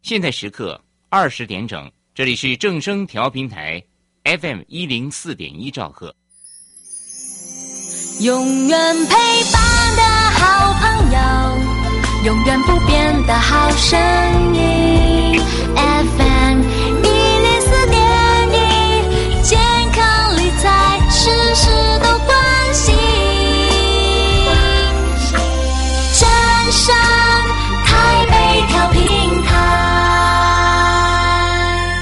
现在时刻20点整，这里是正声调频台 FM104.1兆赫。 永远陪伴的好朋友，永远不变的好声音 FM104.1，健康理财事事都关心。正声台北调频台，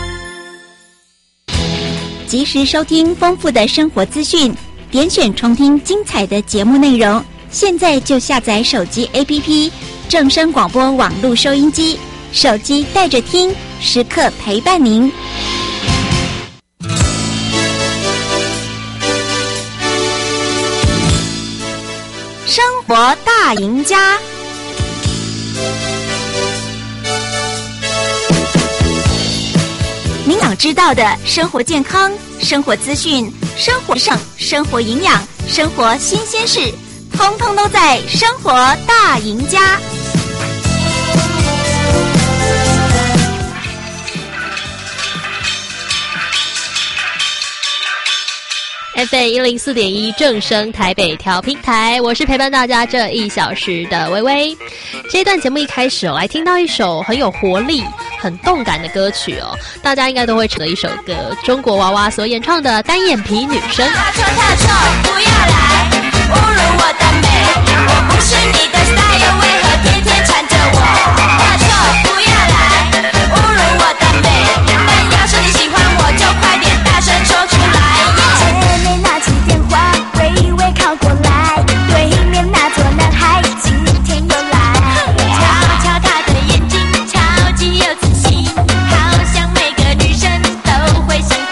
及时收听丰富的生活资讯，点选重听精彩的节目内容。现在就下载手机 APP 正声广播网络收音机，手机带着听，时刻陪伴您。生活大赢家，您想知道的生活健康、生活资讯、生活上、生活营养、生活新鲜事，通通都在《生活大赢家》。 FM104.1正声台北调频台，我是陪伴大家这1小时的微微。这一段节目一开始来听到一首很有活力、很动感的歌曲哦，大家应该都会知道一首歌，中国娃娃所演唱的《单眼皮女生》。 踏错踏错，不要来侮辱我的美，我不是你的 style， 为何天天缠着我？踏错，不要来侮辱我的美，但要是你喜欢我，就快点大声说出来。姐妹拿起电话，微微靠过来，对面那座男孩今天又来，瞧瞧他的眼睛，超级有自信，好像每个女生都会想得。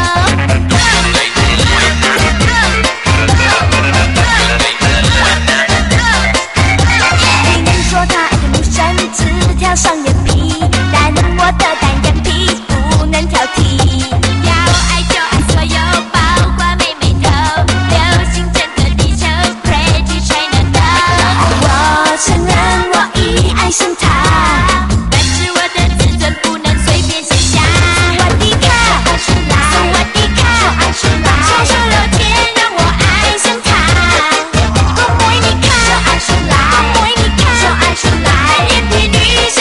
上眼皮，但我的单眼皮不能挑剔，要爱就爱所有，包括妹妹头，流行整个地球 ，Crazy China 的。我承认我已爱上他，但是我的自尊不能随便卸下。我的卡，我的卡，小小热天让我爱上他。我爱你卡，我爱你卡，爱出来，眼皮女生。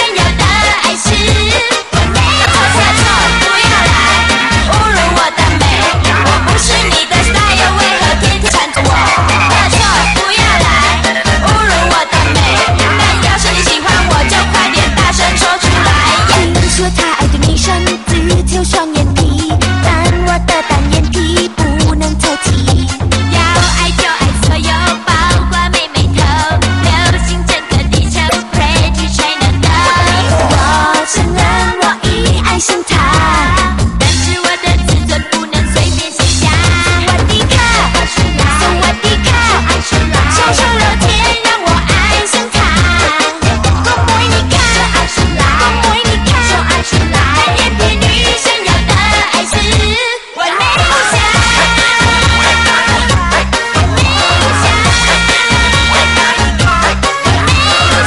说他爱的女生只有双眼皮，但我的单眼皮不能挑剔，要爱就爱所有，包括妹妹头，流行整个地球 ，Crazy China 的。我承认我已爱上他，但是我的自尊不能随便卸下。我的卡，我的卡，小小热天让我爱上他。我爱你卡，我爱你卡。眼皮女生要的爱是完美无瑕，完美无瑕，完美无瑕，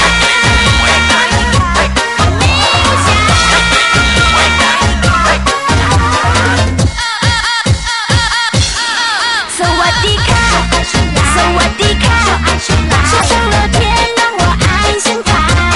萨瓦迪卡，萨瓦迪卡，小小热天让我爱上他。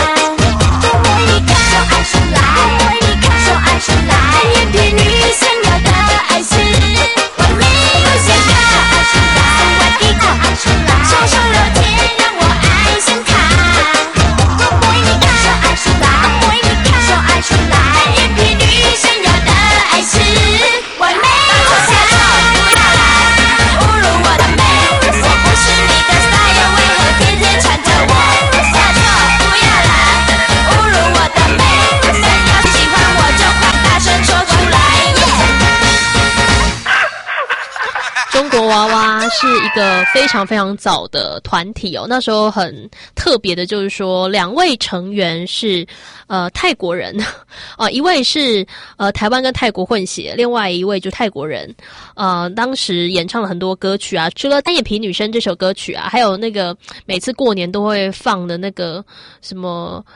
眼皮女生要的爱是完美无瑕，萨瓦迪卡，小小热天让我爱上他。我爱你卡，我爱你卡，眼皮女生要的爱是完美无瑕。不要来侮辱我的美，我不是你的 style， 为何天天缠着我？下错，不要来侮辱我的美，但要是喜欢我就快大声说出来。 中国娃娃是一个非常非常早的团体哦，那时候很特别的就是说2位成员是泰国人一位是台湾跟泰国混血，另外一位就泰国人当时演唱了很多歌曲啊，除了单眼皮女生这首歌曲啊，还有那个每次过年都会放的那个什么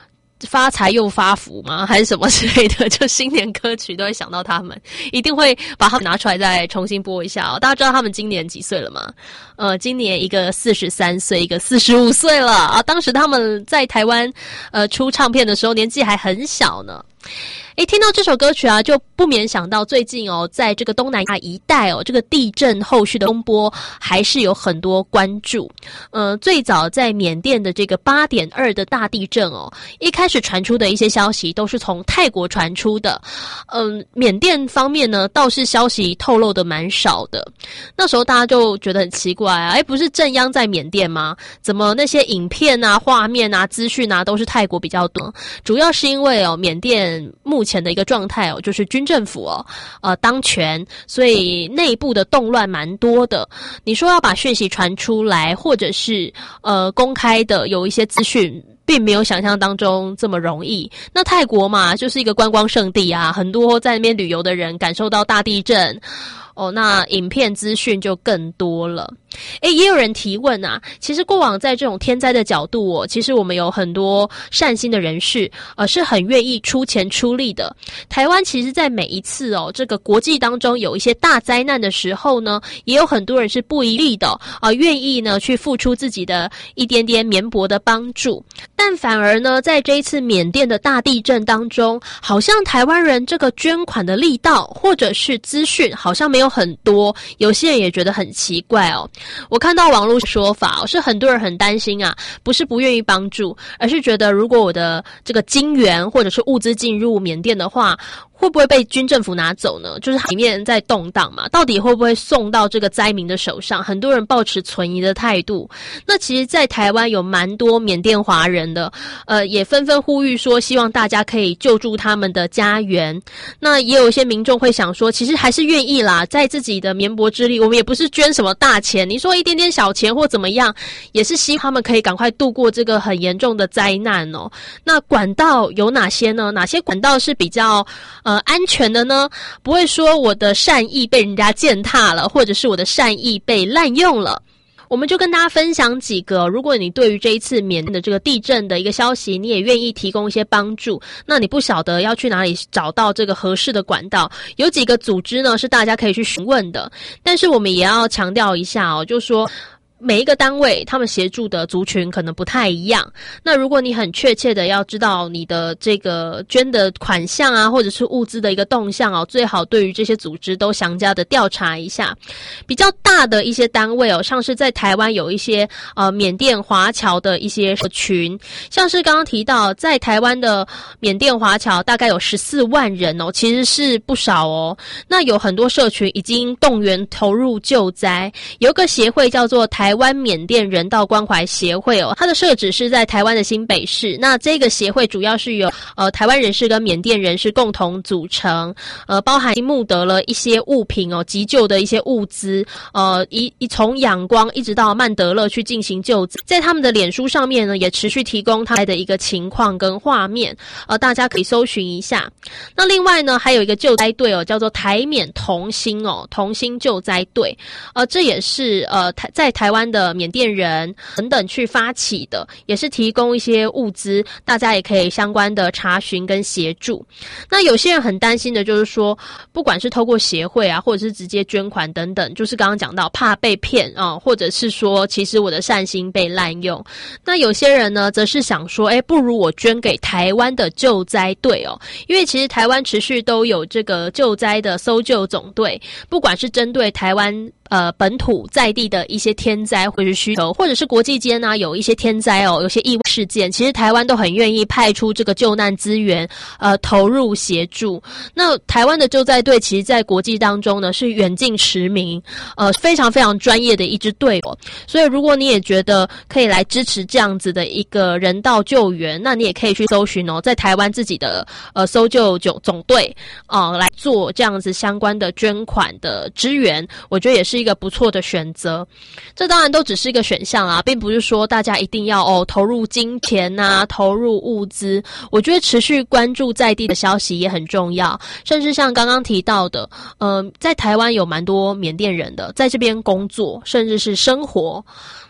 发财又发福吗？还是什么之类的？就新年歌曲都会想到他们，一定会把他们拿出来再重新播一下哦。大家知道他们今年几岁了吗？今年一个43岁，一个45岁了啊！当时他们在台湾出唱片的时候，年纪还很小呢。听到这首歌曲啊，就不免想到最近在这个东南亚一带这个地震后续的风波还是有很多关注。最早在缅甸的这个8.2的大地震一开始传出的一些消息都是从泰国传出的。缅甸方面呢，倒是消息透露的蛮少的。那时候大家就觉得很奇怪啊，不是震央在缅甸吗？怎么那些影片啊、画面啊、资讯啊都是泰国比较多？主要是因为缅甸目前的一个状态就是军政府当权，所以内部的动乱蛮多的。你说要把讯息传出来，或者是公开的有一些资讯，并没有想象当中这么容易。那泰国嘛，就是一个观光胜地啊，很多在那边旅游的人感受到大地震。那影片资讯就更多了。也有人提问啊，其实过往在这种天灾的角度其实我们有很多善心的人士是很愿意出钱出力的。台湾其实在每一次这个国际当中有一些大灾难的时候呢，也有很多人是不遗力的愿意呢去付出自己的一点点绵薄的帮助。但反而呢，在这一次缅甸的大地震当中，好像台湾人这个捐款的力道或者是资讯好像没有很多，有些人也觉得很奇怪我看到网络说法是很多人很担心啊，不是不愿意帮助，而是觉得如果我的这个金援或者是物资进入缅甸的话，会不会被军政府拿走呢？就是里面在动荡嘛，到底会不会送到这个灾民的手上？很多人抱持存疑的态度。那其实在台湾有蛮多缅甸华人的也纷纷呼吁说希望大家可以救助他们的家园。那也有一些民众会想说，其实还是愿意啦，在自己的绵薄之力，我们也不是捐什么大钱，你说一点点小钱或怎么样，也是希望他们可以赶快度过这个很严重的灾难那管道有哪些呢？哪些管道是比较安全的呢？不会说我的善意被人家践踏了，或者是我的善意被滥用了。我们就跟大家分享几个，如果你对于这一次缅甸的这个地震的一个消息，你也愿意提供一些帮助，那你不晓得要去哪里找到这个合适的管道，有几个组织呢是大家可以去询问的。但是我们也要强调一下就是说每一个单位他们协助的族群可能不太一样。那如果你很确切的要知道你的这个捐的款项啊，或者是物资的一个动向最好对于这些组织都详加的调查一下。比较大的一些单位像是在台湾有一些缅甸华侨的一些社群，像是刚刚提到在台湾的缅甸华侨大概有14万人其实是不少那有很多社群已经动员投入救灾，有一个协会叫做台湾缅甸人道关怀协会它的设址是在台湾的新北市。那这个协会主要是由台湾人士跟缅甸人士共同组成，包含募得了一些物品急救的一些物资，从仰光一直到曼德勒去进行救灾。在他们的脸书上面呢，也持续提供他的一个情况跟画面，大家可以搜寻一下。那另外呢，还有一个救灾队叫做台缅同心同心救灾队，这也是在台湾的缅甸人等等去发起的，也是提供一些物资，大家也可以相关的查询跟协助。那有些人很担心的就是说，不管是透过协会啊，或者是直接捐款等等，就是刚刚讲到怕被骗或者是说其实我的善心被滥用。那有些人呢则是想说不如我捐给台湾的救灾队因为其实台湾持续都有这个救灾的搜救总队，不管是针对台湾本土在地的一些天灾或者是需求，或者是国际间呢有一些天灾有些意外事件，其实台湾都很愿意派出这个救难资源投入协助。那台湾的救灾队其实在国际当中呢是远近驰名，非常非常专业的一支队所以如果你也觉得可以来支持这样子的一个人道救援，那你也可以去搜寻在台湾自己的搜救总队来做这样子相关的捐款的支援，我觉得也是一个不错的选择。这当然都只是一个选项啦，并不是说大家一定要投入金钱啊，投入物资。我觉得持续关注在地的消息也很重要，甚至像刚刚提到的在台湾有蛮多缅甸人的在这边工作甚至是生活。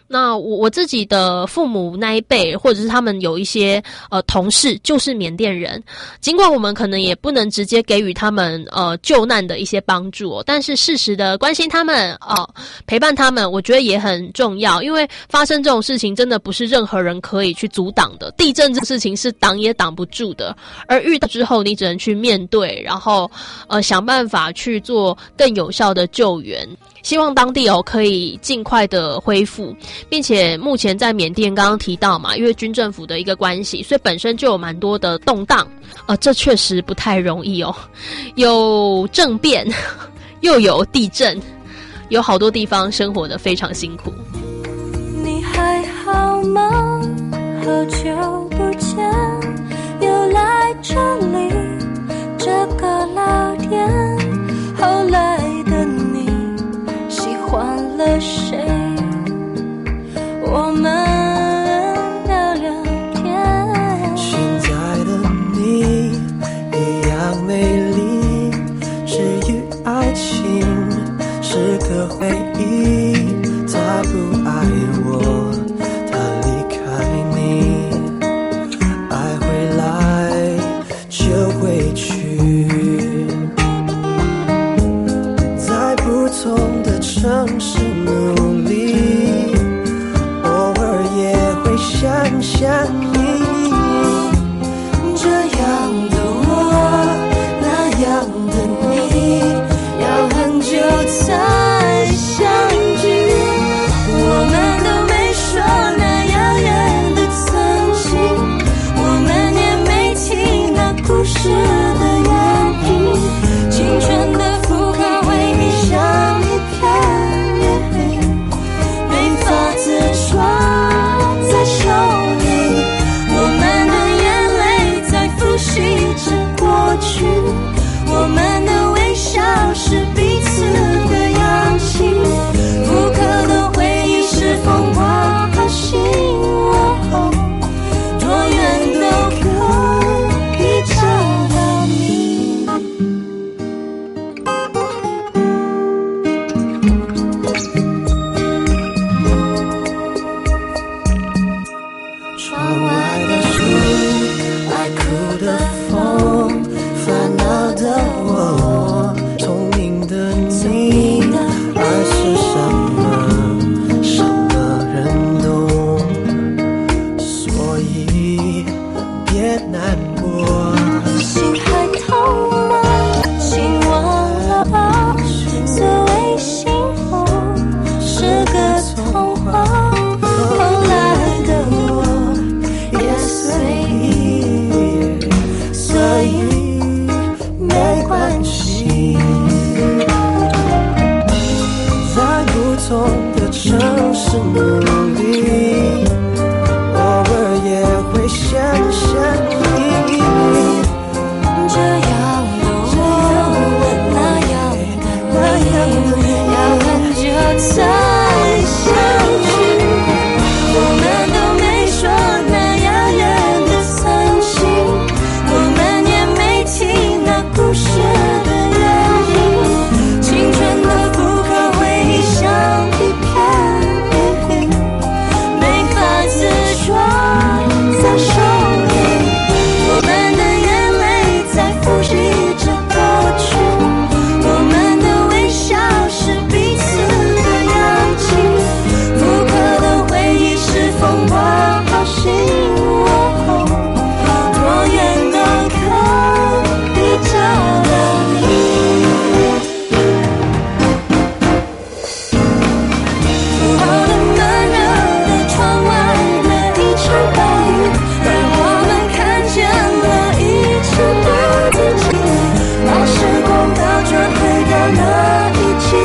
那我自己的父母那一辈，或者是他们有一些同事就是缅甸人，尽管我们可能也不能直接给予他们救难的一些帮助但是适时的关心他们陪伴他们，我觉得也很重要。因为发生这种事情真的不是任何人可以去阻挡的，地震这事情是挡也挡不住的，而遇到之后你只能去面对，然后想办法去做更有效的救援。希望当地可以尽快的恢复，并且目前在缅甸刚刚提到嘛，因为军政府的一个关系，所以本身就有蛮多的动荡，这确实不太容易有政变，又有地震，有好多地方生活得非常辛苦。 你还好吗？好久不见，又来这里这个老店，后来的你喜欢了谁？我们聊聊天。 现在的你一样美丽，至于爱情是个回忆，他不爱我，他离开你，爱回来就回去，在不同的城市努力，偶尔也会想想你，这样的我，那样的你，要很久才相聚，我们都没说那遥远的曾经，我们也没提那故事的原因，青春的复刻回忆像一片没法子抓在手里，我们的眼泪在复习着过去，我们的微笑是彼此的氧气，复刻的回忆是风花和心，多远都可以找到你。窗外的树，爱哭的风，烦恼的我，聪明的你，爱是什么？什么人懂？所以别难过。 心还痛吗？请忘了吧。所谓幸福是个童话，后来的我也随意，所以没关系。 在不同的城市努力，偶尔也会想想你， 这样的我，那样的你，要很久才相聚，我们都没说那遥远的曾经，我们也没提那故事的原因，青春的复刻回忆像一片没法子抓在手里，我们的眼泪在复习着过去，我们的微笑是彼此的氧气，复刻的回忆是风花好心，多远都可以找到你。午后的闷热的窗外的一场暴雨，让我们看见了一直的自己，把时光倒转回到那一季，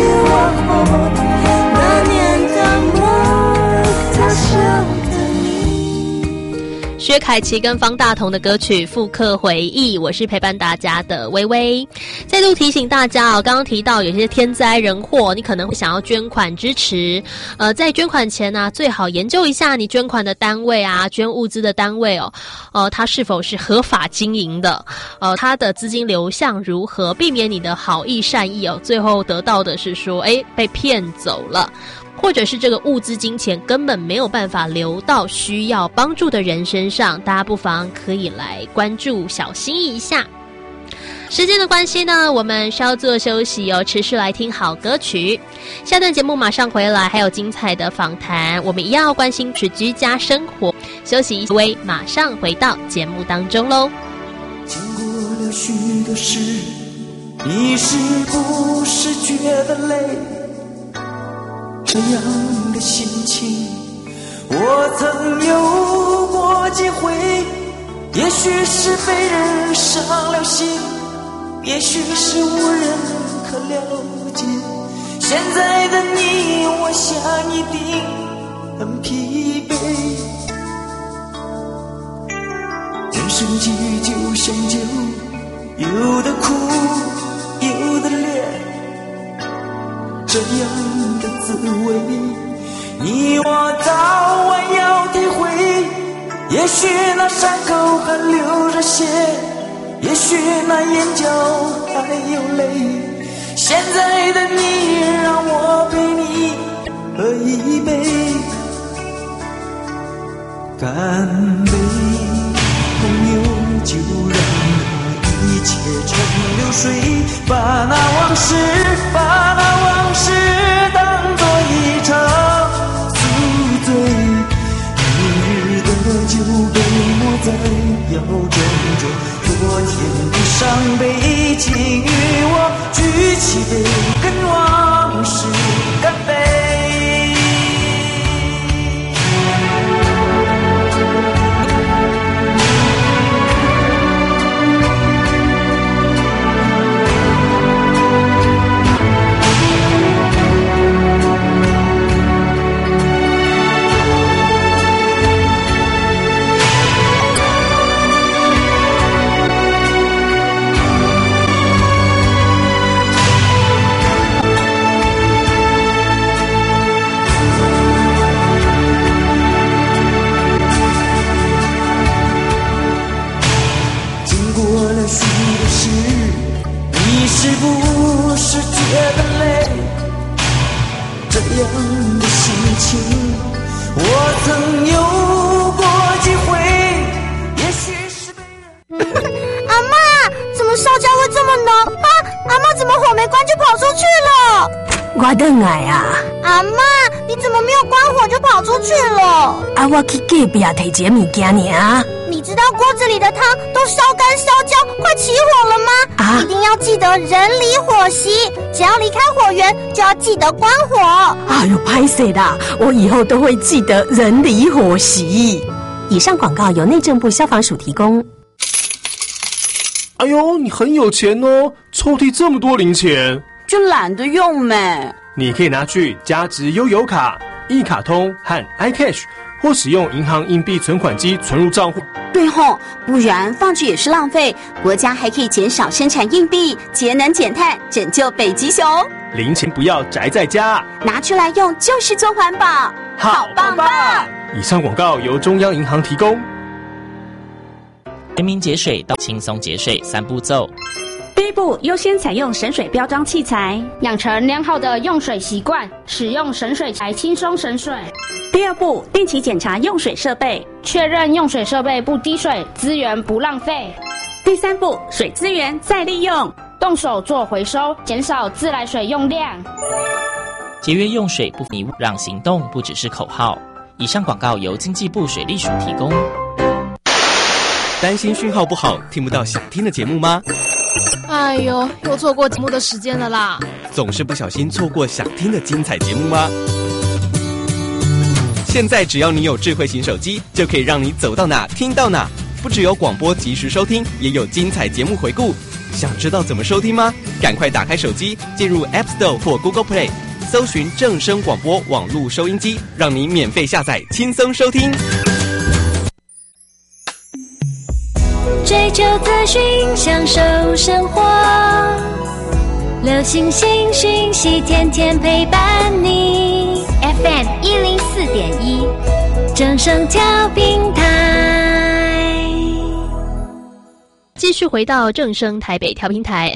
那年当我他乡的你。 薛凯琪跟方大同的歌曲《复刻回忆》，我是陪伴大家的微微。再度提醒大家刚刚提到有些天灾人祸，你可能会想要捐款支持。在捐款前呢，最好研究一下你捐款的单位啊，捐物资的单位它是否是合法经营的，它的资金流向如何，避免你的好意善意最后得到的是说，被骗走了。 或者是这个物资金钱根本没有办法流到需要帮助的人身上，大家不妨可以来关注小心意一下。时间的关系呢，我们稍作休息哦，持续来听好歌曲。下段节目马上回来，还有精彩的访谈，我们一样要关心是居家生活。休息一微，马上回到节目当中喽。 经过了许多事，你是不是觉得累？这样的心情，我曾有过几回，也许是被人伤了心，也许是无人可了解。现在的你，我想一定很疲惫。人生际遇就像酒，有的苦，有的烈，这样的滋味，你我早晚要体会。也许那伤口还流着血，也许那眼角还有泪。现在的你，让我陪你喝一杯，干杯，朋友，就让那一切成流水，把那往事当作一场宿醉。明日的酒杯莫再摇撞着昨天的伤悲，请与我举起杯，跟往事干杯。是不是觉得累？这样的心情，我曾有过几回，也许是被人阿嬷，怎么烧焦会这么浓啊？阿嬷怎么火没关就跑出去了？ 我回来啊！ 阿嬷，你怎么没有关火就跑出去了？ 啊，我去隔壁提一个物件尔。 你知道锅子里的汤都烧干烧焦，快起火了吗？ 啊！ 一定要记得人离火熄，只要离开火源就要记得关火。 哎呦，拍谁的？我以后都会记得人离火熄。以上广告由内政部消防署提供。 哎呦，你很有钱哦，抽屉这么多零钱。 就懒得用咩。 你可以拿去加值悠游卡、一卡通和 iCash， 或使用银行硬币存款机存入账户。 对吼，不然放置也是浪费。国家还可以减少生产硬币，节能减碳，拯救北极熊。 零钱不要宅在家， 拿出来用就是做环保，好棒棒！ 以上广告由中央银行提供。 全民节水到轻松节水3步骤。 第一步，优先采用省水标章器材， 养成良好的用水习惯，使用省水来轻松省水。 第二步，定期检查用水设备， 确认用水设备不滴水，资源不浪费。 第三步，水资源再利用， 动手做回收，减少自来水用量。 节约用水不迷雾，让行动不只是口号。以上广告由经济部水利署提供。 担心讯号不好，听不到想听的节目吗？ 哎呦，又错过节目的时间了啦！ 总是不小心错过想听的精彩节目吗？现在只要你有智慧型手机，就可以让你走到哪听到哪。不只有广播及时收听，也有精彩节目回顾。想知道怎么收听吗？赶快打开手机，进入 App Store 或 Google Play， 搜寻正声广播网络收音机，让你免费下载，轻松收听。 追求资讯，享受生活，流行新讯息，天天陪伴你。FM 104.1，正声调频台。 继继续回到正声台北调频台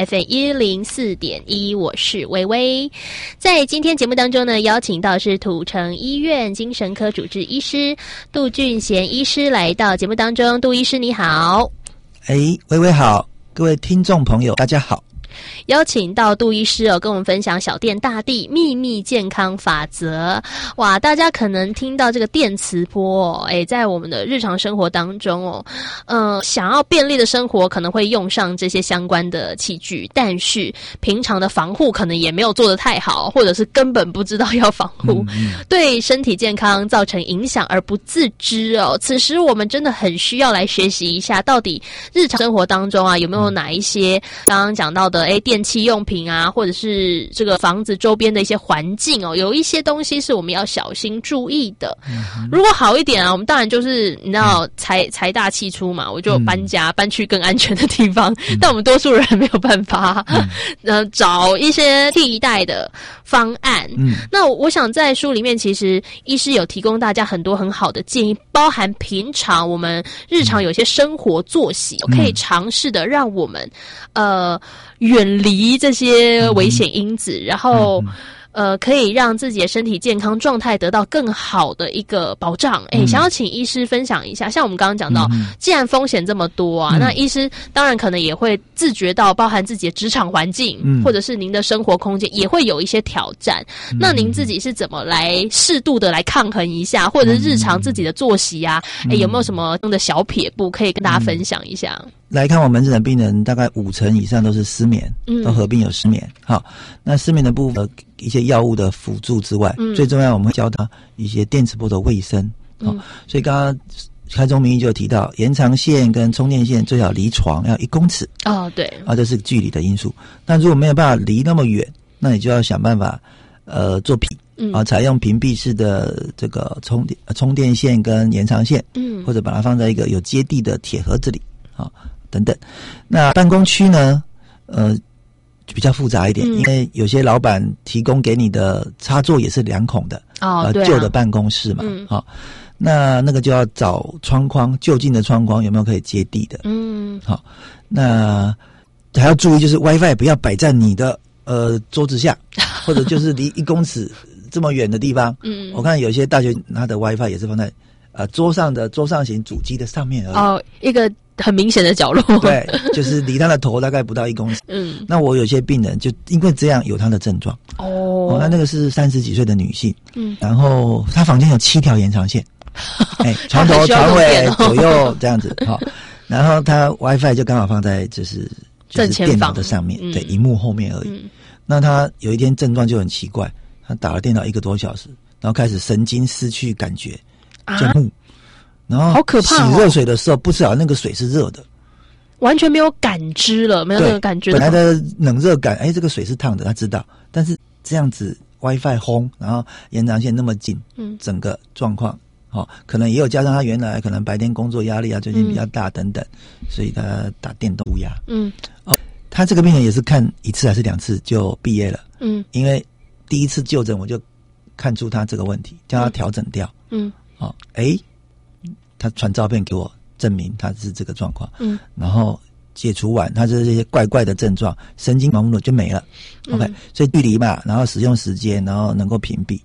FM104.1， 我是薇薇。在今天节目当中呢，邀请到是土城医院精神科主治医师杜俊贤医师来到节目当中。杜医师你好。 薇薇好，各位听众朋友大家好。 邀请到杜医师跟我们分享小店大地秘密健康法则。哇，大家可能听到这个电磁波在我们的日常生活当中想要便利的生活可能会用上这些相关的器具，但是平常的防护可能也没有做得太好，或者是根本不知道要防护，对身体健康造成影响而不自知此时我们真的很需要来学习一下，到底日常生活当中有没有哪一些刚刚讲到的电器用品或者是这个房子周边的一些环境有一些东西是我们要小心注意的。如果好一点我们当然就是你知道财大气粗嘛，我就搬家搬去更安全的地方，但我们多数人没有办法找一些替代的方案。那我想在书里面其实医师有提供大家很多很好的建议，包含平常我们日常有些生活作息可以尝试的让我们远离这些危险因子，然后可以让自己的身体健康状态得到更好的一个保障。想要请医师分享一下，像我们刚刚讲到既然风险这么多那医师当然可能也会自觉到包含自己的职场环境或者是您的生活空间也会有一些挑战，那您自己是怎么来适度的来抗衡一下，或者是日常自己的作息有没有什么的小撇步可以跟大家分享一下？ 来看我门诊的病人大概50%以上都是失眠，都合并有失眠。好，那失眠的部分一些药物的辅助之外，最重要我们会教他一些电磁波的卫生。所以刚刚开宗明义就有提到延长线跟充电线最好离床要1公尺。 对。 这是距离的因素。那如果没有办法离那么远，那你就要想办法做屏采用屏蔽式的这个充电线跟延长线，或者把它放在一个有接地的铁盒子里等等。那办公区呢比较复杂一点，因为有些老板提供给你的插座也是2孔的旧的办公室嘛那个就要找窗框，就近的窗框有没有可以接地的。那还要注意就是 WiFi 不要摆在你的桌子下，或者就是离1公尺这么远的地方。我看有些大学它的 WiFi 也是放在桌上型主机的上面而已。一个很明显的角落。 对，就是离他的头大概不到1公尺。那我有些病人就因为这样有他的症状。那个是30几岁的女性。然后她房间有7条延长线，床头床尾左右这样子。然后她 WiFi 就刚好放在就是电脑的上面，对，萤幕后面而已。那她有一天症状就很奇怪，她打了电脑1个多小时，然后开始神经失去感觉，就木。然后好可怕洗热水的时候不知道那个水是热的， 完全没有感知了，没有那个感觉。 本来的冷热感，这个水是烫的，他知道，但是这样子 WiFi 轰，然后延长线那么近，整个状况可能也有加上他原来可能白天工作压力最近比较大等等，所以他打电动压。他这个病人也是看1次还是2次就毕业了。因为第1次就诊我就看出他这个问题，叫他调整掉。他传照片给我证明他是这个状况。然后解除完他这些怪怪的症状，神经麻木就没了。OK， 所以距离嘛，然后使用时间，然后能够屏蔽。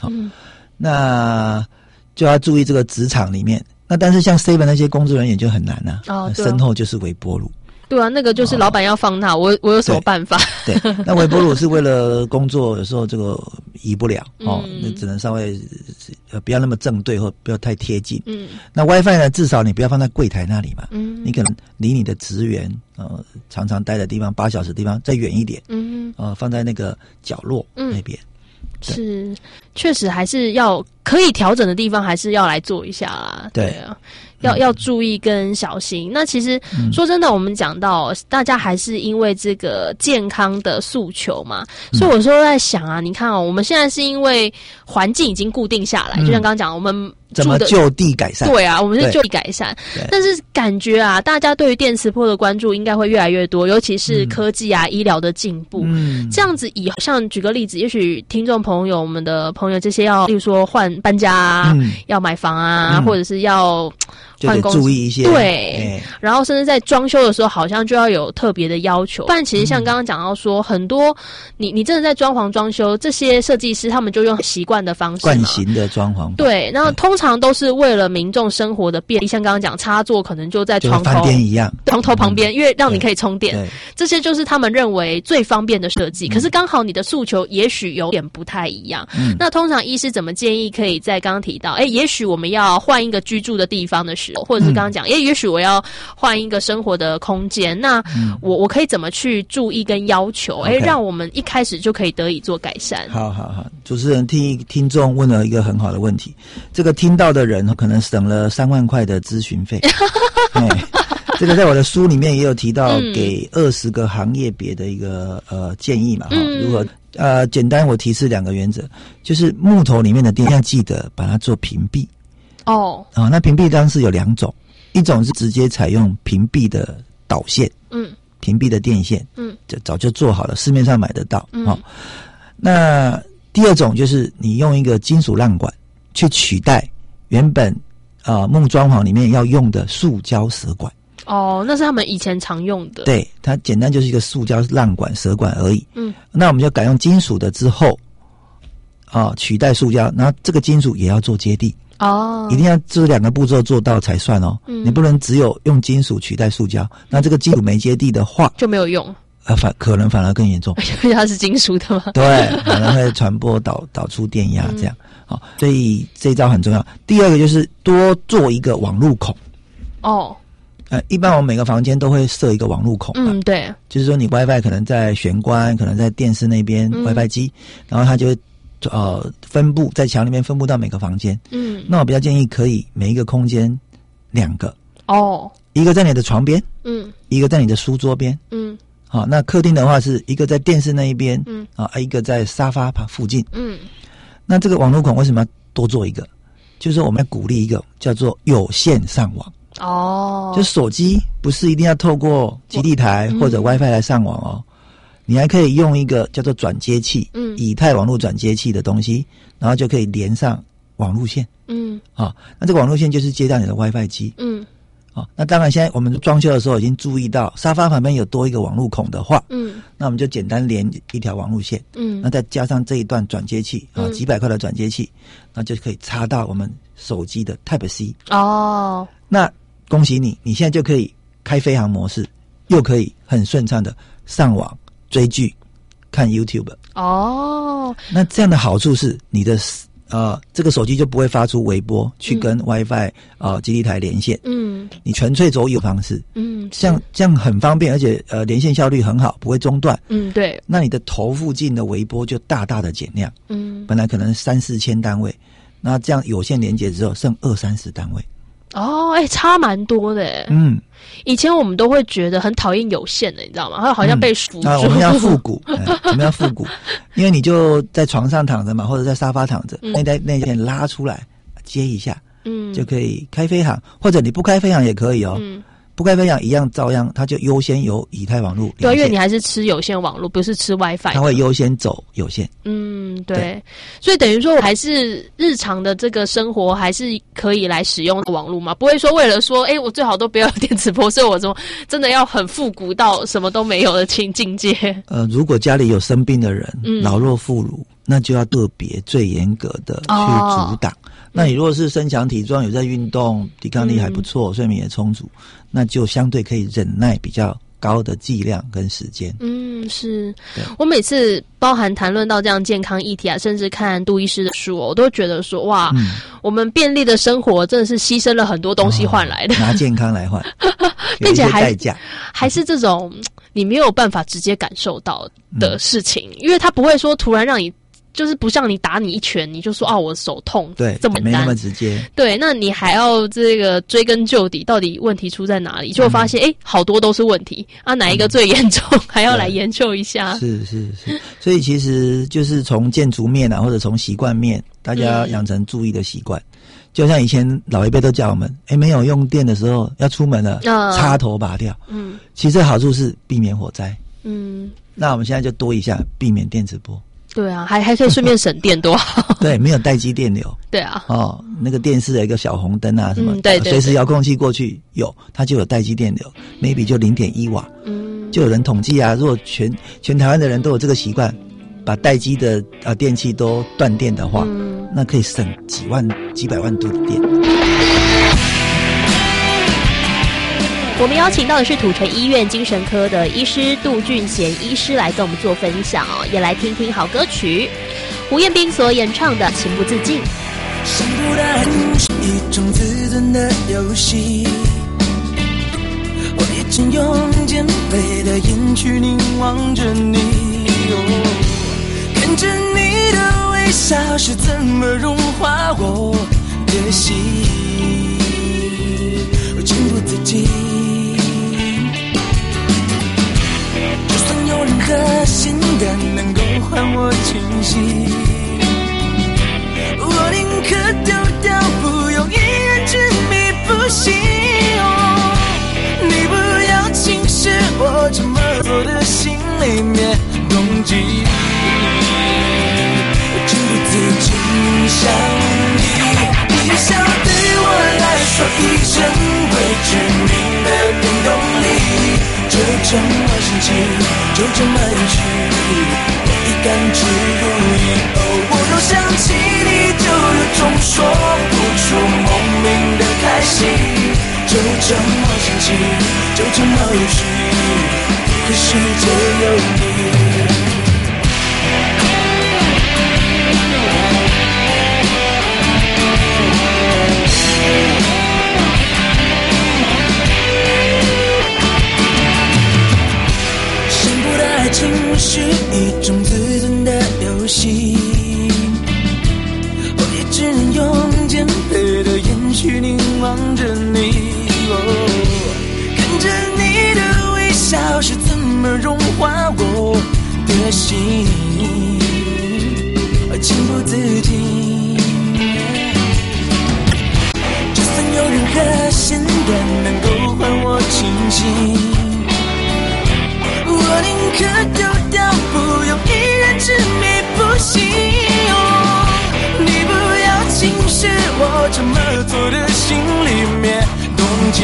那就要注意这个职场里面。那但是像 7 那些工作人员就很难身后就是微波炉。 对啊，那个就是老板要放他，我有什么办法？ 对，那微波炉是为了工作，有时候这个移不了那只能稍微不要那么正对，或不要太贴近。那 WiFi 呢，至少你不要放在柜台那里嘛。你可能离你的职员常常待的地方8小时的地方再远一点。放在那个角落那边。 是，确实还是要可以调整的地方，还是要来做一下啦。对啊。要注意跟小心。那其实说真的，我们讲到大家还是因为这个健康的诉求嘛，所以我说在想你看我们现在是因为环境已经固定下来，就像刚刚讲我们怎么就地改善？ 对啊，我们是就地改善。但是感觉大家对于电磁波的关注应该会越来越多，尤其是科技医疗的进步。这样子像举个例子，也许听众朋友、我们的朋友这些要，例如说搬家要买房或者是要就得注意一些。 对，然后甚至在装修的时候，好像就要有特别的要求。不然其实像刚刚讲到说，很多你真的在装潢装修，这些设计师他们就用习惯的方式， 惯行的装潢。 对，然后通常都是为了民众生活的便利，像刚刚讲插座可能就在床头， 就饭店一样， 床头旁边，因为让你可以充电，这些就是他们认为最方便的设计。可是刚好你的诉求也许有点不太一样。那通常医师怎么建议可以在刚刚提到，也许我们要换一个居住的地方的时候，或者是刚刚讲，也许我要换一个生活的空间，那我可以怎么去注意跟要求，让我们一开始就可以得以做改善。 好，主持人听众问了一个很好的问题，这个听到的人可能省了3万块的咨询费。这个在我的书里面也有提到，给20个行业别的一个建议嘛，如何简单我提示2个原则，就是木头里面的电要记得把它做屏蔽。那屏蔽当时有2种，一种是直接采用屏蔽的导线，屏蔽的电线，就早就做好了，市面上买得到。那第2种就是你用一个金属浪管去取代原本木装潢里面要用的塑胶舌管。 那是他们以前常用的。 对，它简单就是一个塑胶浪管、舌管而已。那我们就改用金属的之后，取代塑胶，然后这个金属也要做接地。一定要这2个步骤做到才算哦。你不能只有用金属取代塑胶，那这个金属没接地的话就没有用。 可能反而更严重， 因为它是金属的嘛。 对，可能会传播导出电压这样。所以这一招很重要。第2个就是多做一个网路孔。一般我们每个房间都会设一个网路孔。 对， 就是说你 WiFi 可能在玄关，可能在电视那边 WiFi 机，然后它就会分布在墙里面，分布到每个房间。那我比较建议可以每一个空间2个。一个在你的床边，一个在你的书桌边。那客厅的话是一个在电视那一边，一个在沙发附近。那这个网路孔为什么要多做一个？就是说我们要鼓励一个叫做有线上网。就手机不是一定要透过基地台或者 WiFi 来上网你还可以用一个叫做转接器，以太网络转接器的东西，然后就可以连上网路线。那这个网路线就是接到你的 WiFi 机。那当然现在我们装修的时候已经注意到沙发旁边有多一个网路孔的话，那我们就简单连一条网路线，那再加上这一段转接器几百块的转接器，那就可以插到我们手机的 Type C。那恭喜你，你现在就可以开飞行模式，又可以很顺畅的上网追剧、看 YouTube。那这样的好处是你的这个手机就不会发出微波去跟 WiFi 基地台连线。你纯粹走有方式。这样很方便，而且连线效率很好，不会中断。 对。 那你的头附近的微波就大大的减量。本来可能3-4千单位，那这样有线连接之后剩20-30单位。 差蛮多的。以前我们都会觉得很讨厌有线的，你知道吗？它好像被缚住。 我们要复古，我们要复古，因为你就在床上躺着嘛，或者在沙发躺着，那线拉出来接一下，就可以开飞航，或者你不开飞航也可以不开飞航一样照样，它就优先有以太网路。 对，因为你还是吃有线网路，不是吃 WiFi。 它会优先走有线。 对。所以等于说，我还是日常的这个生活还是可以来使用网路嘛，不会说为了说，我最好都不要有电磁波，所以我真的要很复古到什么都没有的境界。 如果家里有生病的人，老弱妇孺，那就要个别最严格的去阻挡。那你如果是身强体壮，有在运动，抵抗力还不错，睡眠也充足，那就相对可以忍耐比较高的剂量跟时间。 是。我每次包含谈论到这样健康议题甚至看杜医师的书我都觉得说哇，我们便利的生活真的是牺牲了很多东西换来的。 拿健康来换， 并且还是这种你没有办法直接感受到的事情，因为它不会说突然让你。就是不像你打你一拳，你就说我手痛， 对， 这么难， 没那么直接。 对，那你还要这个追根究底，到底问题出在哪里？就发现好多都是问题哪一个最严重，还要来研究一下。 是，所以其实就是从建筑面或者从习惯面，大家养成注意的习惯。就像以前老一辈都叫我们，没有用电的时候要出门了，插头拔掉。其实好处是避免火灾。那我们现在就多一下，避免电磁波。 对啊，还可以顺便省电，多好。 对，没有待机电流。 对啊。 哦，那个电视有一个小红灯啊，什么， 对， 随时遥控器过去有，它就有待机电流 ，maybe 就0.1瓦。就有人统计啊，如果全台湾的人都有这个习惯，把待机的电器都断电的话，那可以省几百万度的电。 我们邀请到的是土城医院精神科的医师杜俊贤医师来跟我们做分享哦，也来听听好歌曲，胡彦斌所演唱的《情不自禁》。 生不带是一种自尊的游戏，我一直用减肥的眼去凝望着你，看着你的微笑是怎么融化我的心，我情不自禁。就算有任何心肝能够换我清醒，我宁可丢掉，不用一人执迷不醒。你不要轻视我这么做的心里面动机，我情不自禁想你，你笑对我来说已成为致命的原动力，就这么神奇，就这么有趣，我已甘之如饴。我若想起你，就有种说不出莫名的开心，就这么神奇，就这么有趣，这个世界有你。深不的爱情是一种自尊的游戏，我也只能用减肥的眼去凝望着你，看着你的微笑是怎么融化我的心，情不自禁。就算有任何线段能够换我清醒，我宁可丢掉，不用一人执迷不醒。你不要轻视我这么做的心里面动机，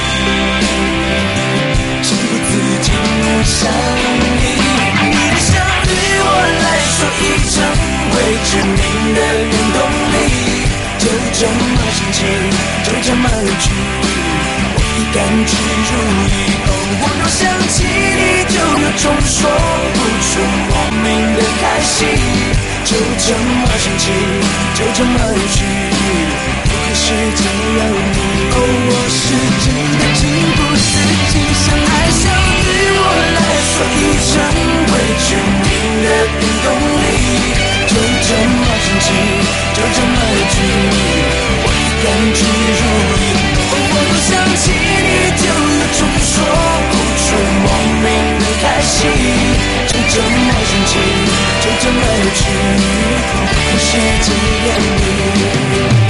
情不自禁想你，你的笑对我来说已成为致命的原动力，就这么神奇，就这么有趣，我已甘之如饴。我若想起你，就有种说不出莫名的开心，就这么神奇，就这么有趣，这个世界有你。我是真的情不自禁，相爱相对我来说已成为致命的原动力，就这么神奇，就这么有趣，我已甘之如饴。我若想起你，就有种说不出莫名的开心，就这么神奇，就这么有趣，这个世界有你。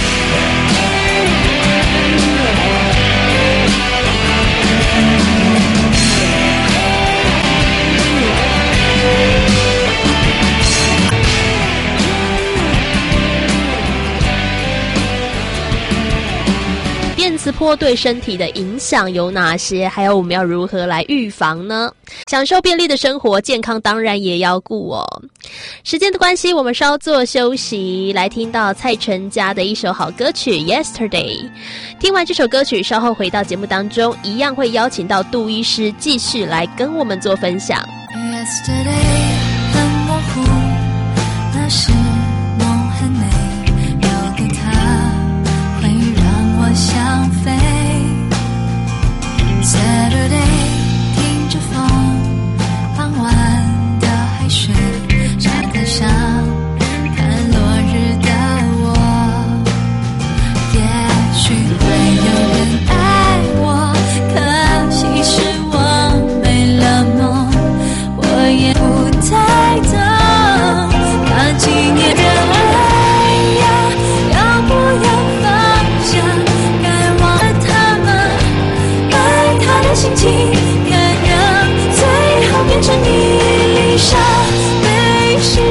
电磁波对身体的影响有哪些？还有我们要如何来预防呢？享受便利的生活，健康当然也要顾哦。时间的关系，我们稍作休息，来听到蔡淳佳的一首好歌曲《Yesterday》。听完这首歌曲，稍后回到节目当中，一样会邀请到杜医师继续来跟我们做分享。 Yesterday 很模糊，那是梦很美，有个他会让我想飞。Saturday 听着风，傍晚的海水，沙滩上看落日的我，也许会有人爱我，可惜是我没了梦，我也不太懂，那几年的爱呀，要不要放下？该忘了他们，爱他的心情，敢让最后变成一粒沙，被时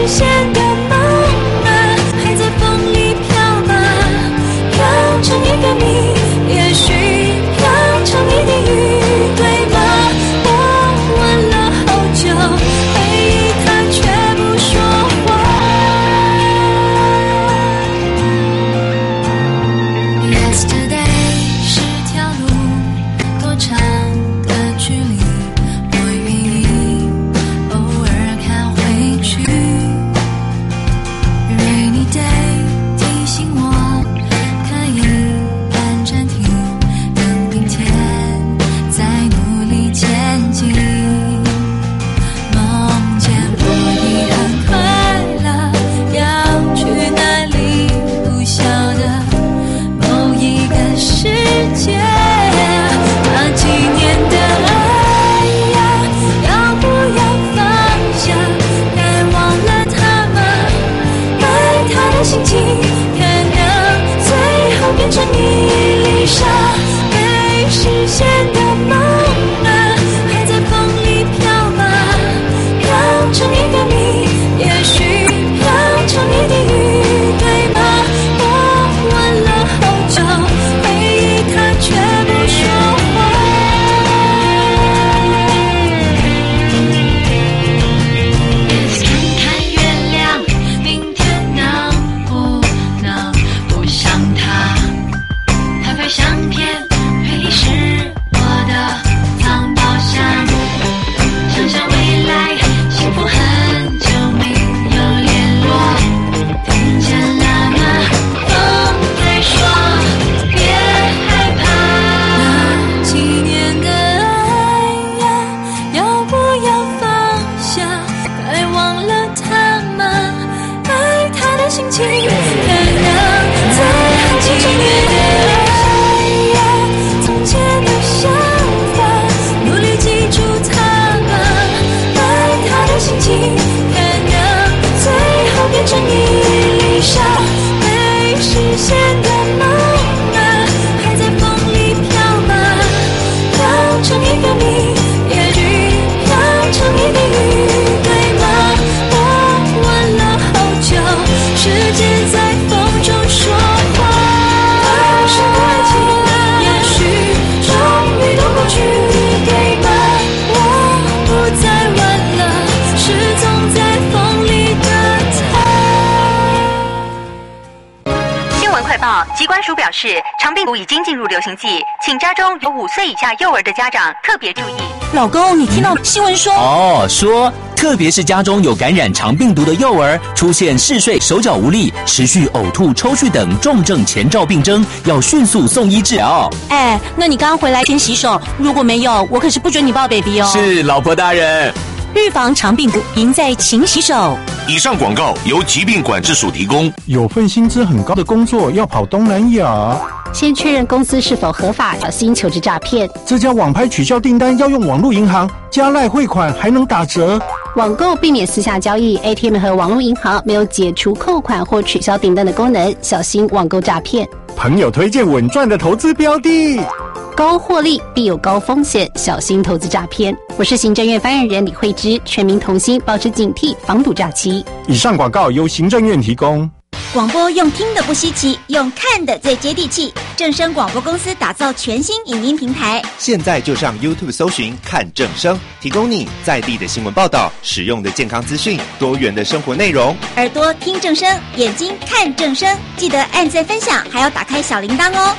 关署表示，肠病毒已经进入流行季，请家中有5岁以下幼儿的家长特别注意。 老公，你听到新闻说特别是家中有感染肠病毒的幼儿，出现嗜睡、手脚无力、持续呕吐、抽搐等重症前兆病征，要迅速送医治疗。 那你刚刚回来先洗手，如果没有，我可是不准你抱 baby 哦。 是，老婆大人。 预防肠病毒，赢在勤洗手。 以上广告由疾病管制署提供。 有份薪资很高的工作要跑东南亚， 先确认公司是否合法，小心求职诈骗。 这家网拍取消订单要用网络银行，加赖汇款还能打折。 网购避免私下交易 ，ATM 和网络银行没有解除扣款或取消订单的功能，小心网购诈骗。 朋友推荐稳赚的投资标的。 高获利必有高风险，小心投资诈骗。我是行政院发言人李慧芝，全民同心，保持警惕，防堵诈欺。 以上广告由行政院提供。 广播用听的不稀奇，用看的最接地气。正声广播公司打造全新影音平台， 现在就上 YouTube 搜寻看正声，提供你在地的新闻报道、实用的健康资讯、多元的生活内容。 耳朵听正声，眼睛看正声，记得按赞分享，还要打开小铃铛哦。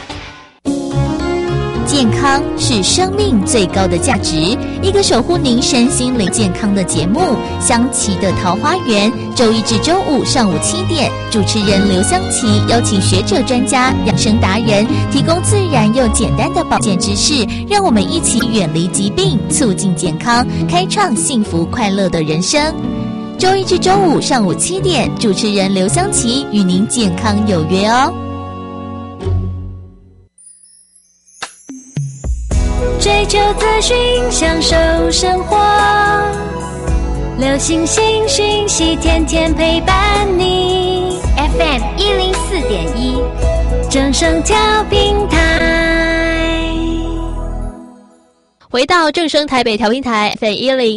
健康是生命最高的价值，一个守护您身心灵健康的节目《香琪的桃花源》，周一至周五上午7点，主持人刘香琪邀请学者专家、养生达人，提供自然又简单的保健知识，让我们一起远离疾病，促进健康，开创幸福快乐的人生。周一至周五上午7点，主持人刘香琪与您健康有约哦。 追求资讯，享受生活，流行新讯息，天天陪伴你。FM 104.1，正声调频台。 回到正声台北调频台 FM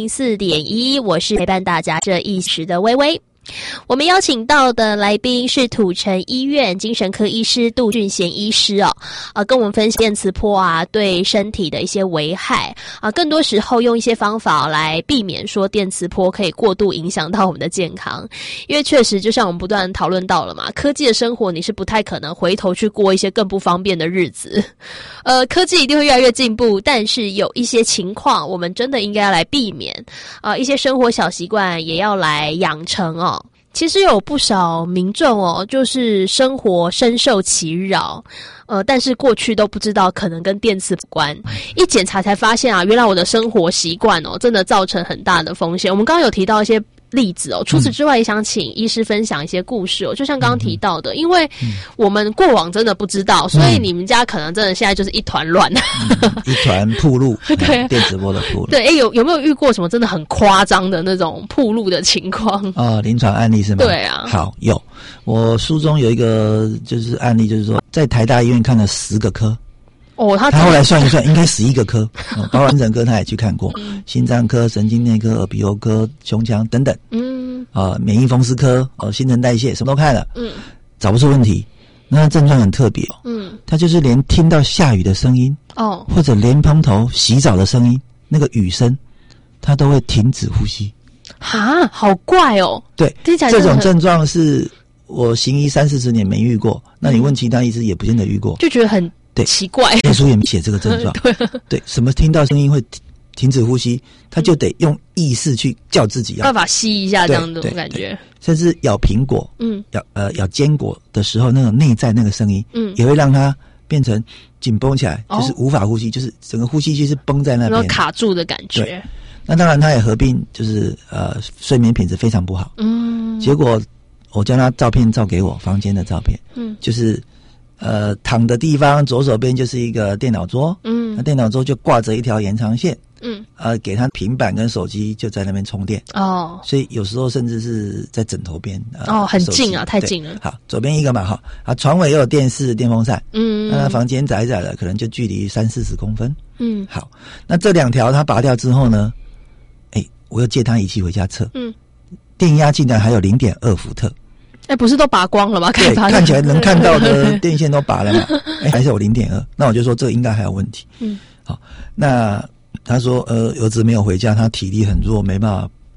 104.1，我是陪伴大家这一时的微微。我们邀请到的来宾是土城医院精神科医师杜俊贤医师跟我们分析电磁波对身体的一些危害更多时候用一些方法来避免说电磁波可以过度影响到我们的健康，因为确实就像我们不断讨论到了嘛，科技的生活你是不太可能回头去过一些更不方便的日子，科技一定会越来越进步，但是有一些情况我们真的应该要来避免一些生活小习惯也要来养成其实有不少民众就是生活深受其扰，但是过去都不知道可能跟电磁有关，一检查才发现原来我的生活习惯真的造成很大的风险。我们刚刚有提到一些例子除此之外也想请医师分享一些故事就像刚刚提到的，因为我们过往真的不知道，所以你们家可能真的现在就是一团乱一团暴露对电磁波的暴露。 对，有没有遇过什么真的很夸张的那种暴露的情况临床案例是吗？ 对啊。 好，有，我书中有一个就是案例，就是说在台大医院看了10个科他后来算一算应该11个科包括精神科他也去看过心脏科、神经内科、耳鼻喉科、胸腔等等免疫风湿科新陈代谢什么都看了找不出问题。那症状很特别他就是连听到下雨的声音或者莲蓬头洗澡的声音，那个雨声他都会停止呼吸。 好怪对，这种症状是我行医30-40年没遇过，那你问其他医师也不见得遇过， 就觉得很奇怪。 书也没写这个症状对，什么听到声音会停止呼吸，他就得用意识去叫自己办法吸一下这样的感觉。 甚至咬苹果咬坚果的时候那种内在那个声音也会让它变成紧绷起来就是无法呼吸，就是整个呼吸器是绷在那边卡住的感觉。 对，那当然他也合并就是睡眠品质非常不好结果我叫他照片照给我房间的照片就是躺的地方左手边就是一个电脑桌那电脑桌就挂着一条延长线给他平板跟手机就在那边充电所以有时候甚至是在枕头边很近太近了。 好，左边一个嘛床尾又有电视电风扇那房间窄窄的可能就距离30-40公分好，那这2条他拔掉之后呢我又借他仪器回家测电压竟然还有0.2伏特不是都拔光了吗？ 对，看起来能看到的电线都拔了嘛还是有0.2，那我就说这个应该还有问题好，那他说儿子没有回家，他体力很弱没办法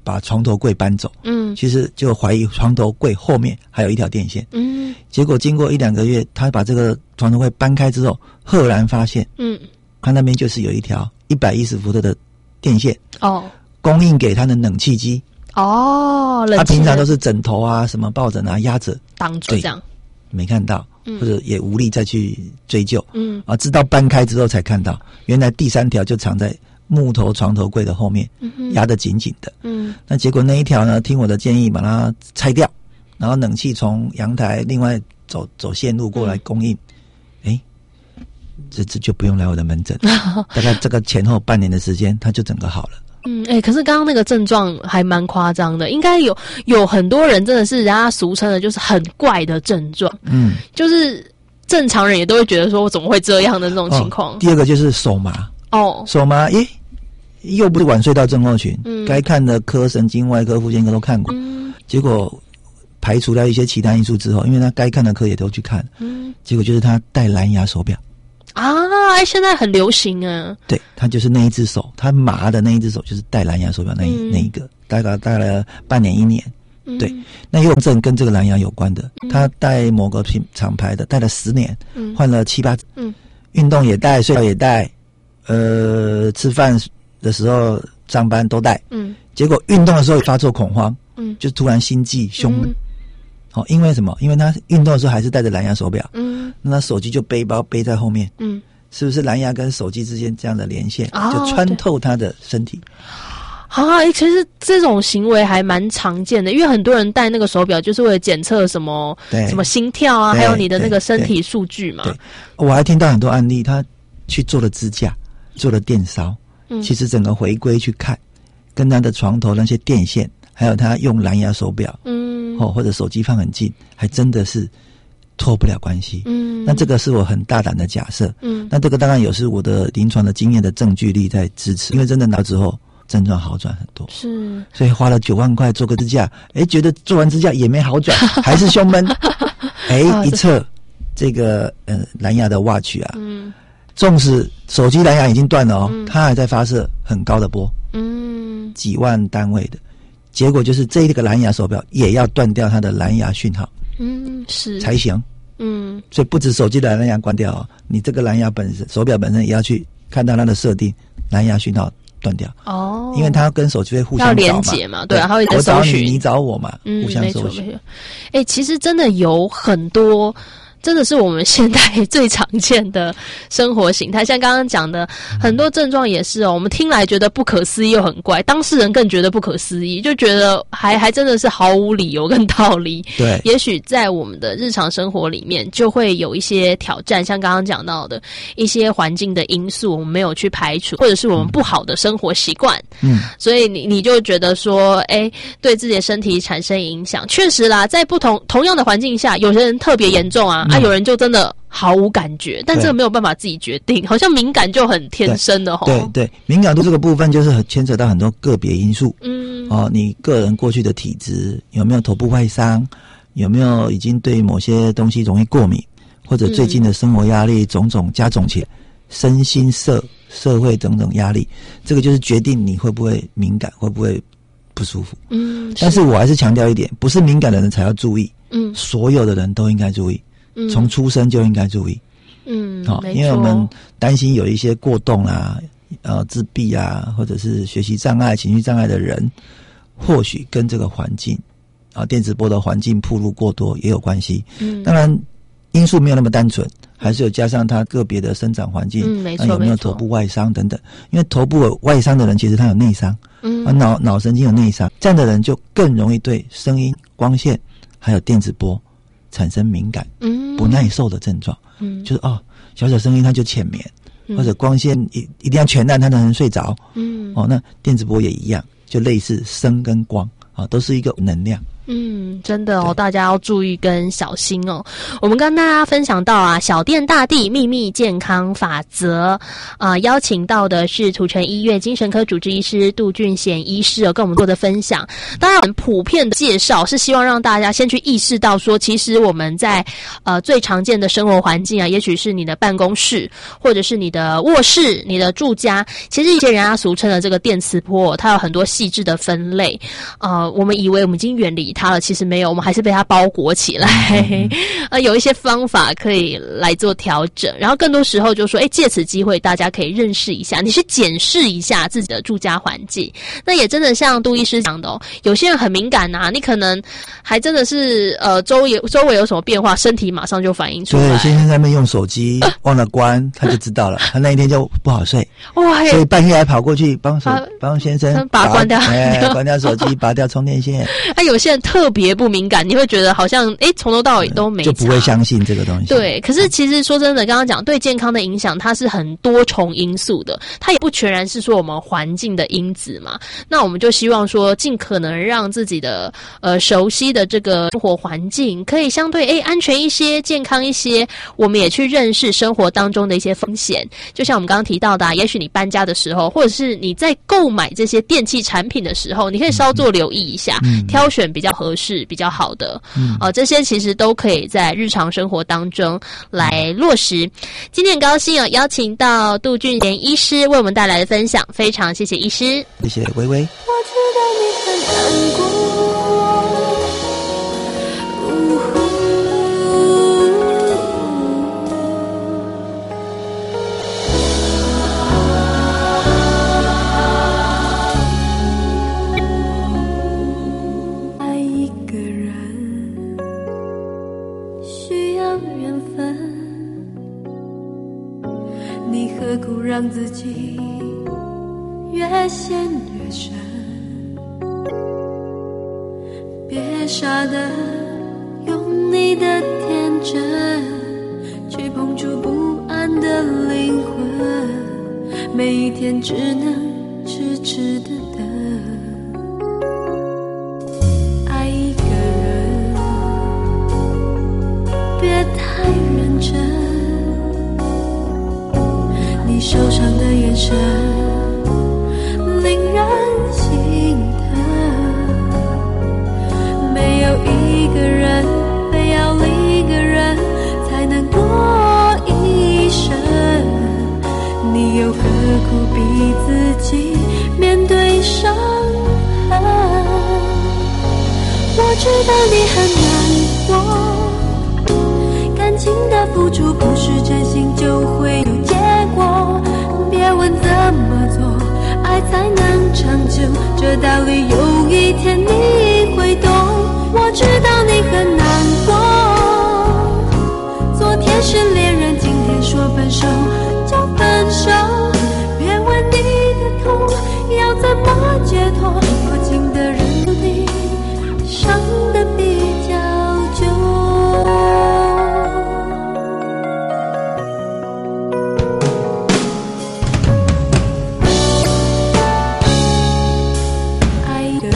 把床头柜搬走，其实就怀疑床头柜后面还有一条电线，结果经过1-2个月，他把这个床头柜搬开之后，赫然发现，他那边就是有一条110伏特的电线，供应给他的冷气机，他平常都是枕头啊、什么抱枕啊压着挡住这样， 没看到，或者也无力再去追究，直到搬开之后才看到，原来第3条就藏在木头床头柜的后面，压得紧紧的。那结果那一条呢，听我的建议把它拆掉，然后冷气从阳台另外走线路过来供应。这就不用来我的门诊，大概这个前后半年的时间，它就整个好了。 可是刚刚那个症状还蛮夸张的，应该有很多人真的是人家俗称的，就是很怪的症状。就是正常人也都会觉得说，我怎么会这样的那种情况。 第二个就是手麻。手麻，又不是晚睡到症候群，该看的科、神经外科、复健科都看过，结果排除掉一些其他因素之后，因为他该看的科也都去看，结果就是他戴蓝牙手表。 现在很流行啊。 对，他就是那一只手，他麻的那一只手就是戴蓝牙手表那一个，大概戴了半年1年。对，那也有症跟这个蓝牙有关的，他戴某个厂牌的，戴了10年，换了7-8只，运动也戴，睡觉也戴，吃饭的时候上班都戴，结果运动的时候发作恐慌，就突然心悸胸闷。因为什么？因为他运动的时候还是带着蓝牙手表，那他手机就背包背在后面，是不是蓝牙跟手机之间这样的连线，就穿透他的身体？ 其实这种行为还蛮常见的，因为很多人戴那个手表就是为了检测什么心跳啊，还有你的那个身体数据嘛。 我还听到很多案例，他去做了支架，做了电烧，其实整个回归去看，跟他的床头那些电线，还有他用蓝牙手表，或者手机放很近，还真的是脱不了关系。那这个是我很大胆的假设。那这个当然有是我的临床的经验的证据力在支持，因为真的拿之后症状好转很多。 是， 所以花了9万块做个支架，觉得做完支架也没好转，还是胸闷。一测这个蓝牙的watch啊，纵使手机蓝牙已经断了它还在发射很高的波，几万单位的。结果就是这个蓝牙手表也要断掉它的蓝牙讯号， 是才行，所以不止手机的蓝牙关掉你这个蓝牙本身手表本身也要去看到它的设定，蓝牙讯号断掉因为它跟手机会互相要连接嘛，对啊，它会在搜寻， 你找我嘛，互相搜寻。 其实真的有很多。真的是我们现代最常见的生活形态，像刚刚讲的很多症状也是我们听来觉得不可思议又很怪，当事人更觉得不可思议，就觉得还真的是毫无理由跟道理。 对， 也许在我们的日常生活里面就会有一些挑战，像刚刚讲到的一些环境的因素我们没有去排除，或者是我们不好的生活习惯，所以你就觉得说对自己的身体产生影响。确实啦，在同样的环境下，有些人特别严重有人就真的毫无感觉，但这个没有办法自己决定，好像敏感就很天生的对，敏感度这个部分就是牵扯到很多个别因素。你个人过去的体质，有没有头部外伤，有没有已经对某些东西容易过敏，或者最近的生活压力种种加总起来，身心社会种种压力，这个就是决定你会不会敏感，会不会不舒服。但是我还是强调一点，不是敏感的人才要注意，所有的人都应该注意，从出生就应该注意。因为我们担心有一些过动自闭或者是学习障碍、情绪障碍的人，或许跟这个环境电子波的环境暴露过多也有关系。当然因素没有那么单纯，还是有加上他个别的生长环境，有没有头部外伤等等。因为头部有外伤的人，其实他有内伤，脑神经有内伤，这样的人就更容易对声音、光线还有电子波产生敏感、不耐受的症状。就是小小声音他就浅眠，或者光线一定要全暗他才能睡着。那电子波也一样，就类似声跟光都是一个能量。 真的哦，大家要注意跟小心哦。我们跟大家分享到啊，小店大地秘密健康法则邀请到的是土城医院精神科主治医师杜俊贤医师跟我们做的分享。当然，很普遍的介绍是希望让大家先去意识到说，其实我们在最常见的生活环境啊，也许是你的办公室，或者是你的卧室、你的住家，其实一些人俗称的这个电磁波，它有很多细致的分类。我们以为我们已经远离它了，其实没有，我们还是被它包裹起来。有一些方法可以来做调整，然后更多时候就说，借此机会大家可以认识一下，你去检视一下自己的住家环境。那也真的像杜医师讲的有些人很敏感啊，你可能还真的是周围有什么变化，身体马上就反应出来。 对，先生在那边用手机忘了关，他就知道了，他那一天就不好睡。哇，所以半夜还跑过去帮先生把它关掉， 关掉手机，拔掉充电线。 有些人特别不敏感，你会觉得好像从头到尾都没差， 就不会相信这个东西。 对，可是其实说真的，刚刚讲对健康的影响，它是很多重因素的，它也不全然是说我们环境的因子嘛。那我们就希望说，尽可能让自己的熟悉的这个生活环境可以相对安全一些、健康一些。我们也去认识生活当中的一些风险，就像我们刚刚提到的也许你搬家的时候，或者是你在购买这些电器产品的时候，你可以稍作留意一下，挑选比较合适、比较好的。这些其实都可以在日常生活当中来落实。今天很高兴邀请到杜俊贤医师为我们带来的分享，非常谢谢医师。 谢谢微微。 我知道你很难过。何苦让自己越陷越深？别傻的用你的天真去碰触不安的灵魂，每一天只能痴痴的等。爱一个人别太认真，你受伤的眼神令人心疼，没有一个人非要另一个人才能过一生，你又何苦逼自己面对伤痕？我知道你很难过，感情的付出不是真心就会有结果，别问怎么做爱才能长久，这道理有一天你会懂。我知道你很难过，昨天是恋人，今天说分手就分手，别问你的痛要怎么解脱，多情的人注定伤得比较久。爱一个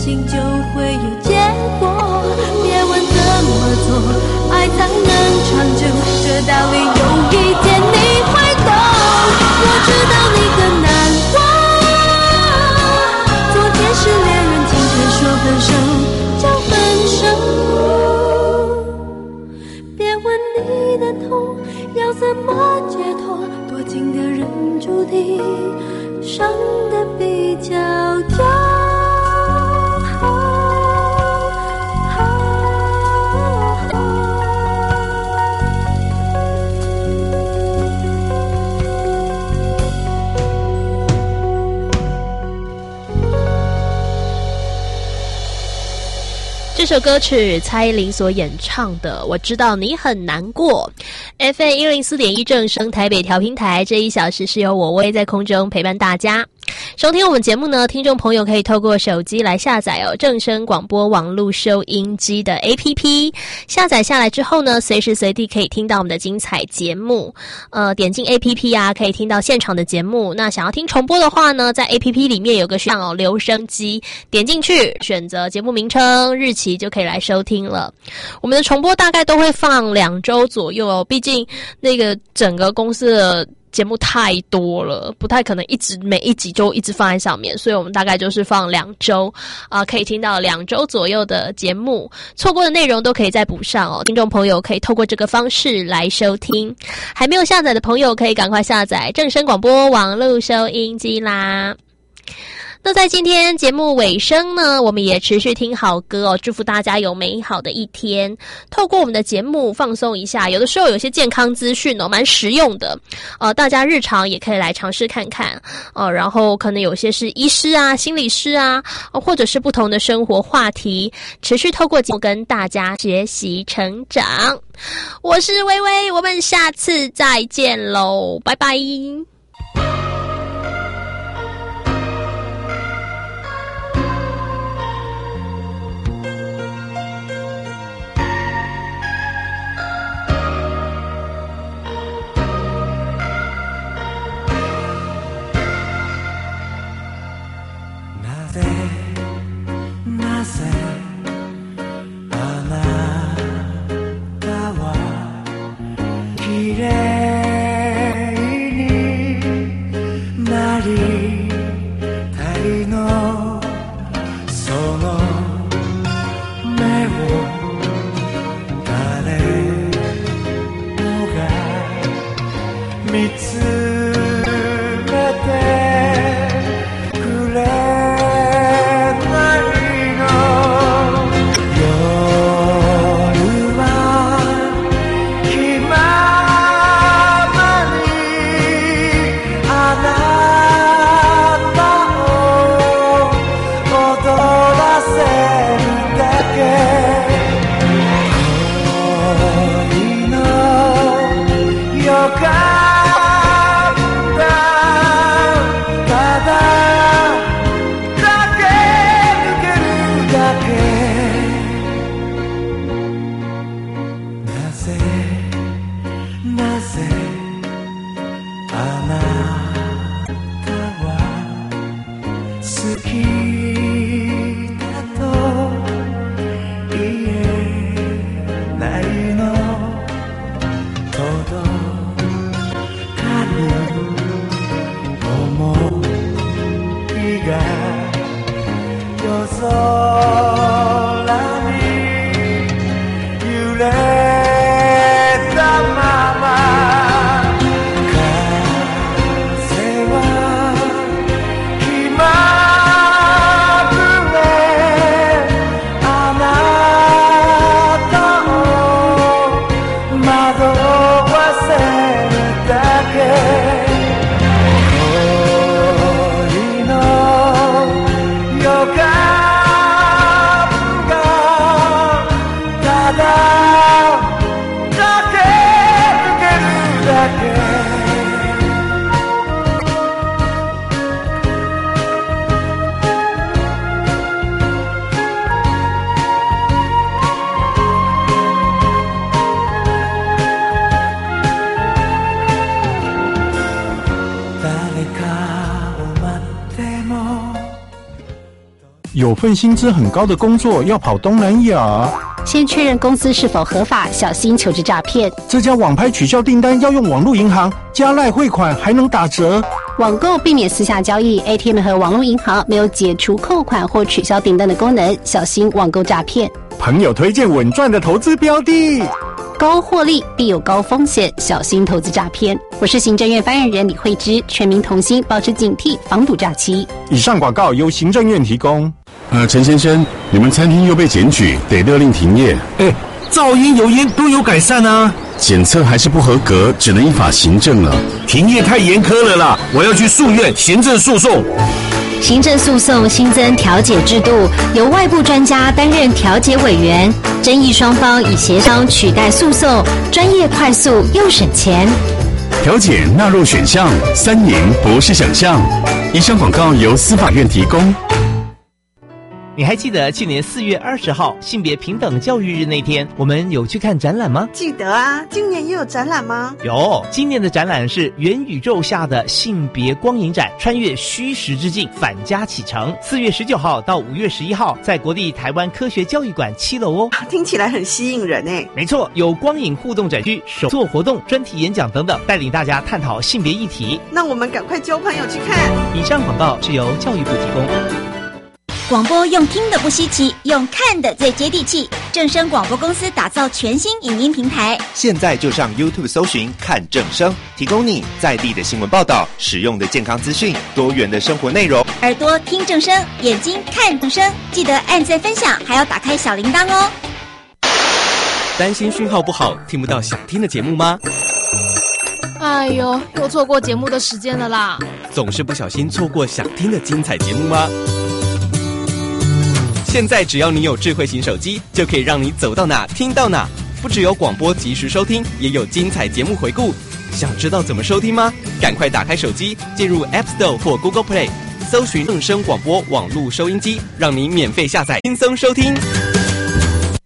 情就会有结果。别问怎么做，爱才能长久，这道理有一天你会懂。我知道你很难过，昨天是恋人，今天说分手就分手。别问你的痛要怎么解脱，多情的人注定伤得比较久。 这首歌曲蔡依林所演唱的《我知道你很难过》，FM104.1正声台北调频台，这1小时是由我薇在空中陪伴大家。收听我们节目呢，听众朋友可以透过手机来下载正声广播网络收音机的 APP， 下载下来之后呢，随时随地可以听到我们的精彩节目。点进 APP 啊，可以听到现场的节目。那想要听重播的话呢，在 APP 里面有个选项留声机，点进去选择节目名称、日期就可以来收听了。我们的重播大概都会放2周左右哦，毕竟那个整个公司的节目太多了，不太可能每一集就一直放在上面，所以我们大概就是放2周可以听到2周左右的节目，错过的内容都可以再补上哦。听众朋友可以透过这个方式来收听，还没有下载的朋友可以赶快下载正声广播网络收音机啦。那在今天节目尾声呢，我们也持续听好歌哦，祝福大家有美好的一天。透过我们的节目放松一下，有的时候有些健康资讯哦，蛮实用的，大家日常也可以来尝试看看然后可能有些是医师啊、心理师啊，或者是不同的生活话题，持续透过节目跟大家学习成长。我是薇薇，我们下次再见喽，拜拜。 なぜあなたは綺麗になりたいの、その目を誰もが見つめてくれ「 有份薪资很高的工作要跑东南亚。 先确认公司是否合法，小心求职诈骗。 这家网拍取消订单要用网络银行，加赖汇款还能打折。 网购避免私下交易 ，ATM 和网络银行没有解除扣款或取消订单的功能，小心网购诈骗。 朋友推荐稳赚的投资标的， 高获利必有高风险，小心投资诈骗。我是行政院发言人李慧芝，全民同心，保持警惕，防堵诈欺。 以上广告由行政院提供。 陈先生，你们餐厅又被检举，得勒令停业。 噪音、油烟都有改善啊。 检测还是不合格，只能依法行政了。 停业太严苛了啦，我要去诉愿行政诉讼。 行政诉讼新增调解制度，由外部专家担任调解委员，争议双方以协商取代诉讼，专业快速又省钱。 调解纳入选项，3赢不是想象。以上广告由司法院提供。 你还记得去年4月20号性别平等教育日那天，我们有去看展览吗？ 记得啊，今年也有展览吗？ 有，今年的展览是元宇宙下的性别光影展，穿越虚实之境，返家启程。4月19号到5月11号，在国立台湾科学教育馆7楼哦。 听起来很吸引人诶。 没错，有光影互动展区、手作活动、专题演讲等等，带领大家探讨性别议题。 那我们赶快交朋友去看。 以上广告是由教育部提供。 广播用听的不稀奇，用看的最接地气。正声广播公司打造全新影音平台， 现在就上 YouTube 搜寻看正声，提供你在地的新闻报道、实用的健康资讯、多元的生活内容。 耳朵听正声，眼睛看正声，记得按赞分享，还要打开小铃铛哦。 担心讯号不好，听不到想听的节目吗？ 哎呦，又错过节目的时间了啦！ 总是不小心错过想听的精彩节目吗？现在只要你有智慧型手机，就可以让你走到哪听到哪。不只有广播及时收听，也有精彩节目回顾。想知道怎么收听吗？赶快打开手机，进入 App Store 或 Google Play， 搜寻正声广播网络收音机，让你免费下载，轻松收听。